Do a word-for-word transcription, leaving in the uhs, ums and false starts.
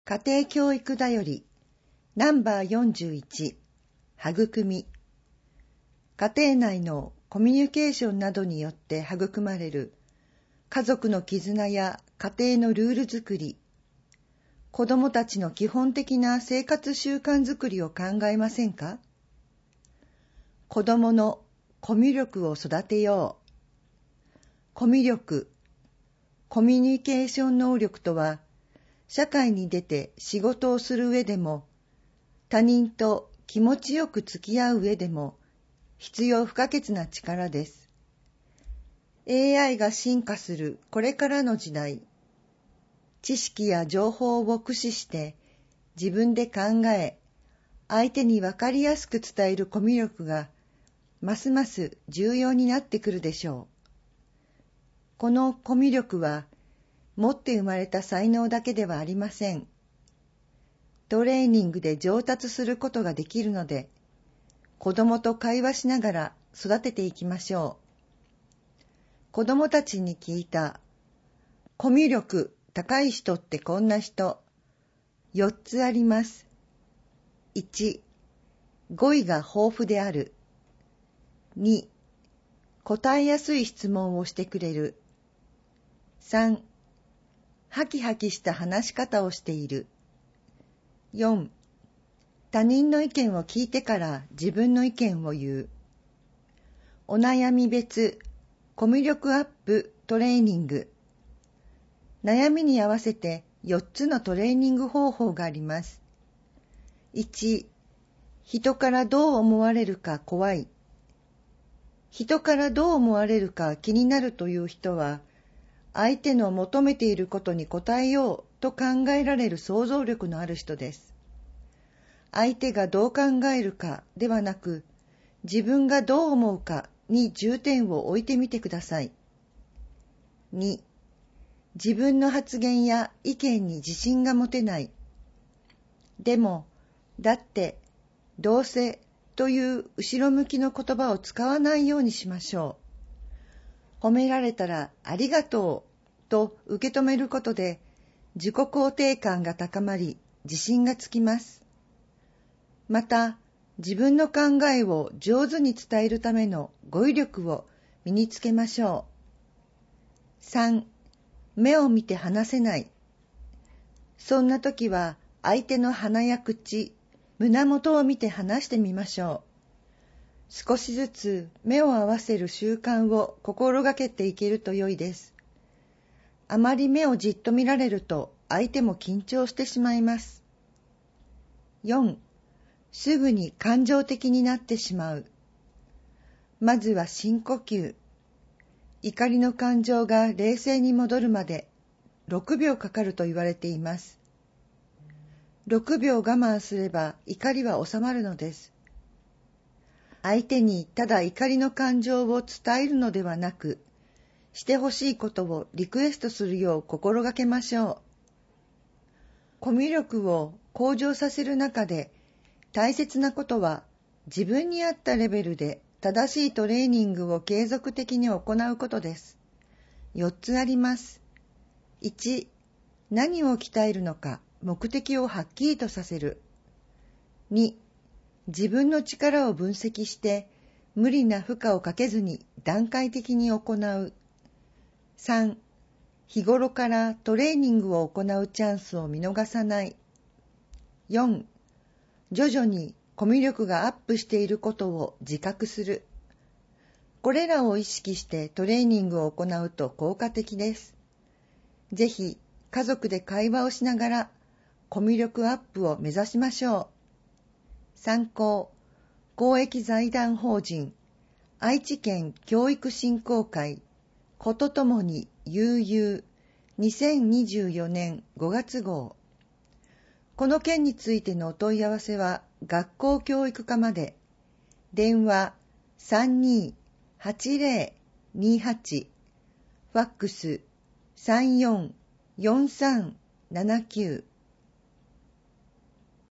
家庭教育だよりナンバーよんじゅういち育み。家庭内のコミュニケーションなどによって育まれる家族の絆や家庭のルール作り、子どもたちの基本的な生活習慣づくりを考えませんか？子どものコミュ力を育てよう。コミュ力、コミュニケーション能力とは、社会に出て仕事をする上でも、他人と気持ちよく付き合う上でも、必要不可欠な力です。エーアイ が進化するこれからの時代、知識や情報を駆使して自分で考え、相手に分かりやすく伝えるコミュ力が、ますます重要になってくるでしょう。このコミュ力は、持って生まれた才能だけではありません。トレーニングで上達することができるので、子供と会話しながら育てていきましょう。子供たちに聞いた、コミュ力高い人ってこんな人、よっつあります。いち、語彙が豊富である。に、答えやすい質問をしてくれる。さん、ハキハキした話し方をしている。よん、他人の意見を聞いてから自分の意見を言う。お悩み別コミュ力アップトレーニング。悩みに合わせてよっつのトレーニング方法があります。いち、人からどう思われるか怖い。人からどう思われるか気になるという人は、相手の求めていることに応えようと考えられる想像力のある人です。相手がどう考えるかではなく、自分がどう思うかに重点を置いてみてください。に、自分の発言や意見に自信が持てない。でも、だって、どうせという後ろ向きの言葉を使わないようにしましょう。褒められたらありがとうと受け止めることで自己肯定感が高まり自信がつきます。また自分の考えを上手に伝えるための語彙力を身につけましょう。さん、目を見て話せない。そんな時は相手の鼻や口、胸元を見て話してみましょう。少しずつ目を合わせる習慣を心がけていけると良いです。あまり目をじっと見られると相手も緊張してしまいます。よん、すぐに感情的になってしまう。まずは深呼吸。怒りの感情が冷静に戻るまでろくびょうかかると言われています。ろくびょう我慢すれば怒りは収まるのです。相手にただ怒りの感情を伝えるのではなく、してほしいことをリクエストするよう心がけましょう。コミュ力を向上させる中で、大切なことは自分に合ったレベルで正しいトレーニングを継続的に行うことです。よっつあります。いち、何を鍛えるのか目的をはっきりとさせる。に、自分の力を分析して無理な負荷をかけずに段階的に行う。さん、日頃からトレーニングを行うチャンスを見逃さない。よん、徐々にコミュ力がアップしていることを自覚する。これらを意識してトレーニングを行うと効果的です。ぜひ家族で会話をしながらコミュ力アップを目指しましょう。参考、公益財団法人愛知県教育振興会ことともに悠々にせんにじゅうよねんごがつ号。この件についてのお問い合わせは学校教育課まで。電話 さんにーはちぜろにーはち、ファックス さんよんよんさんななきゅう